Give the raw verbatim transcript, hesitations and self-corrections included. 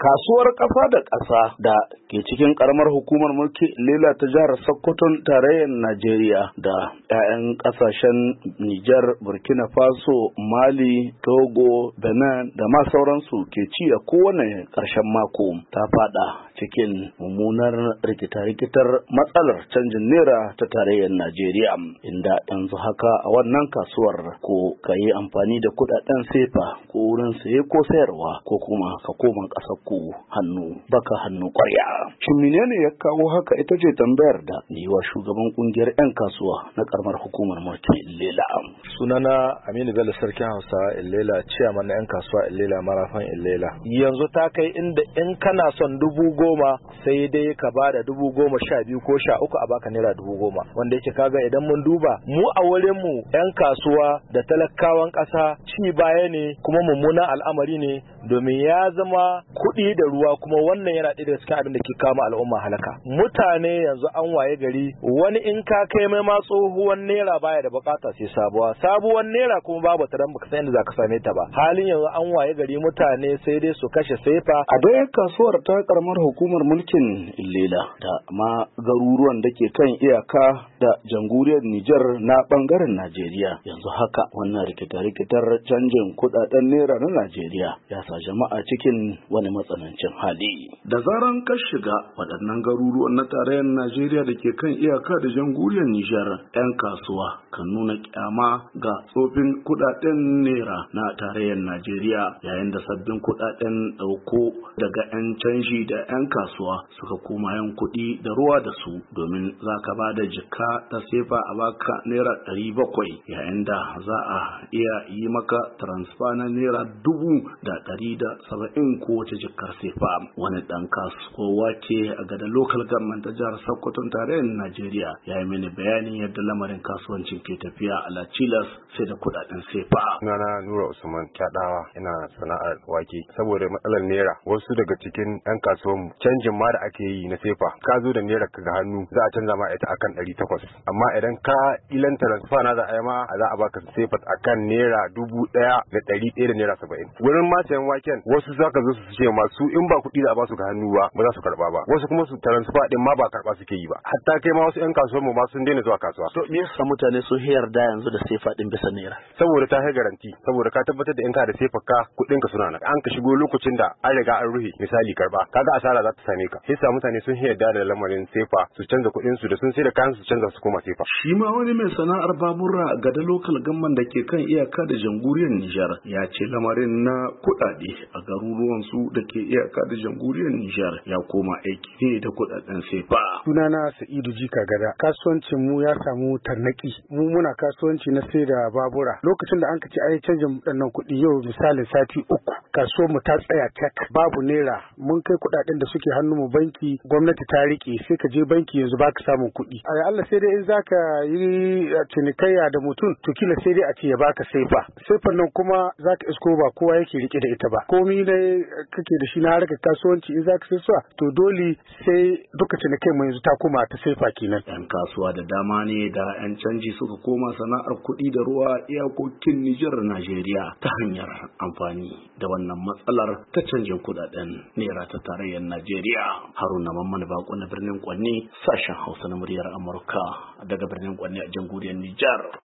Kasuwar ƙasa da ƙasa da ke cikin ƙaramar hukumar mulki Lela ta jihar Sokoton tarayyar Najeriya da 'ya'yan ƙasashen Nijar, Burkina Faso, Mali, Togo, Benin da ma sauransu ke ci a kowane ƙarshen mako ta fada cikin mummunar rikita-rikitar matsalar canjin naira ta tarayyar Najeriya, inda yanzu haka a wannan kasuwar ko ka yi amfani da kudaden sefa ko wurin saye ko sayarwa ko kuma ka koma ƙasar ku hannu baka hannu ƙwarya. Shin menene ya kawo haka ita ce tambayar da ni wa shugaban kungiyar 'yan kasuwa na karamar hukumar mulki Lela. Sunana Aminu Bello Sarkin Hausa Lela, ciyaman na 'yan kasuwa Lela Marafan Lela. Yanzu ta kai inda in kana son dubu goma sai dai ka bada dubu goma sha biyu ko sha uku a baka naira dubu goma, wanda yake kaga idan mun duba mu a wurin mu 'yan kasuwa da talakawan ƙasa ci baya ne kuma mummunan al'amari ne, domin ya zama kuɗi da ruwa, kuma wannan yana ɗaya daga cikin abin da ke kama al'umma halaka. Mutane yanzu an waye gari wani in ka kai mai ma tsohuwan naira baya da bukata sai sabuwa, sabuwar naira kuma babu ta dan baka san inda zaka same ta ba. Halin yanzu an waye gari mutane sai dai su kashe sefa a dai kasuwar ta karamar hukumar mulkin Lela da ma garuruwan da ke kan iyaka da jamhuriyar Nijar na bangaren Najeriya. Yanzu haka wannan rikita-rikitar canjin kudaden naira na Najeriya ya sa jama'a cikin wani matsanancin hali. Da zaran ka shiga waɗannan garuruwan na tarayyar Najeriya da ke kan iyaka da jamhuriyar Nijar, 'yan kasuwa kan nuna kyama ga tsofin kudaden naira na tarayyar Najeriya, yayin da sabbin kudaden ɗauko daga 'yan canji da 'yan kasuwa suka koma yan kuɗi da ruwa da su, domin za ka ba da jika ta sefa a baka naira ɗari bakwai, yayin da za a iya yi maka transfer na naira dubu da ɗari da saba'in kowace jikar sefa. Wani ɗan kasuwa ke a gada local government ta jihar Sokoton tarayyar Najeriya ya yi mini bayanin yadda lamarin kasuwancin ke tafiya a Lachilas sai da kuɗaɗen sefa. Sunana Nura Usman Kyaɗawa, ina sana'ar wake. Saboda matsalar naira, wasu daga cikin ɗan kasuwan canjin ma da ake yi na sefa, ka zo da naira ka ga hannu za a canza ma ita akan ɗari takwas, amma idan ka ilan transfer na za a yi ma za a baka sefa akan naira dubu ɗaya da ɗari ɗaya da naira saba'in. Wurin ma sayan waken wasu za ka zo su ce masu in ba kuɗi da a basu ga hannu ba ba za su karɓa ba, wasu kuma su transfer din ma ba karɓa suke yi ba, hatta kai ma wasu 'yan kasuwan mu ma sun daina zuwa kasuwa. To me yasa mutane sun yarda yanzu da sefa din bisa naira? Saboda ta hai garanti, saboda ka tabbatar da in ka da sefa ka kuɗin ka suna nan, an ka shigo lokacin da an riga an ruhe misali karɓa, kaga asara za ta same ka. Sai sa mutane sun yarda da lamarin sefa, su canza kuɗin su da sun sai da kayan su canza su koma sefa. Shi ma wani mai sana'ar babura ga da local gamman da ke kan iyaka da jamhuriyar Nijar ya ce lamarin na kuɗaɗe a garuruwan su da ke iyaka da jamhuriyar Nijar ya koma aiki ne da kuɗaɗen sefa. Sunana Sa'idu Jika Gada. Kasuwancin mu ya samu tarnaki. Mu muna kasuwanci na sai da babura. Lokacin da an ka ci ai canjin waɗannan kuɗi yau misalin sati uku, kasuwar mu ta tsaya tak, babu naira. Mun kai kuɗaɗen da suke hannu mu banki, gwamnati ta rike, sai ka je banki yanzu baka samun kuɗi. Ai Allah sai dai in zaka yi cinikayya da mutum to kila sai dai a ce ya baka sefa. Sefan nan kuma zaka isko ba kowa yake rike da ita ba. Komai ne kake da shi na harkar kasuwanci in zaka sai suwa to dole sai duka cinikai mu yanzu ta koma ta sefa kenan. 'Yan kasuwa da dama ne da 'yan canji suka koma sana'ar kuɗi da ruwa iyakokin Nijar Najeriya ta hanyar amfani da wannan matsalar ta canjin kuɗaɗen naira ta tarayyar Najeriya. Haruna Mamman Bako na birnin Kwanni, sashen Hausa na muryar Amurka daga birnin Kwanni a jamhuriyar Nijar.